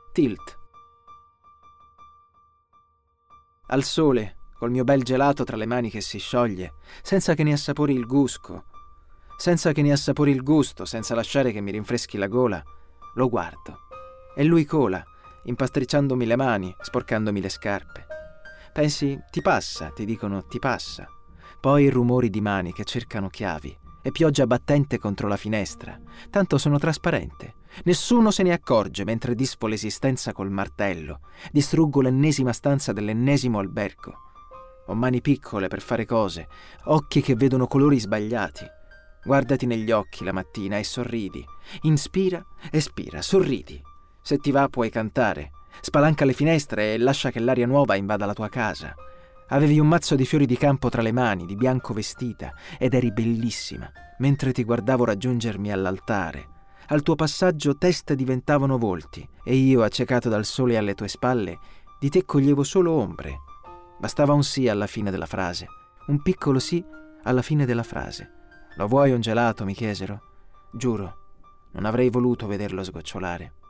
Tilt. Al sole, col mio bel gelato tra le mani che si scioglie, senza che ne assapori il gusto, senza lasciare che mi rinfreschi la gola, lo guardo. E lui cola, impastricciandomi le mani, sporcandomi le scarpe. Pensi, ti passa, ti dicono, ti passa. Poi rumori di mani che cercano chiavi e pioggia battente contro la finestra. Tanto sono trasparente. Nessuno se ne accorge mentre disfo l'esistenza col martello, distruggo l'ennesima stanza dell'ennesimo albergo. Ho mani piccole per fare cose, occhi che vedono colori sbagliati. Guardati negli occhi la mattina e sorridi. Inspira, espira, sorridi. Se ti va puoi cantare. Spalanca le finestre e lascia che l'aria nuova invada la tua casa. Avevi un mazzo di fiori di campo tra le mani, di bianco vestita, ed eri bellissima, mentre ti guardavo raggiungermi all'altare. Al tuo passaggio teste diventavano volti, e io, accecato dal sole alle tue spalle, di te coglievo solo ombre. Bastava un sì alla fine della frase, un piccolo sì alla fine della frase. Lo vuoi un gelato? Mi chiesero. Giuro, non avrei voluto vederlo sgocciolare.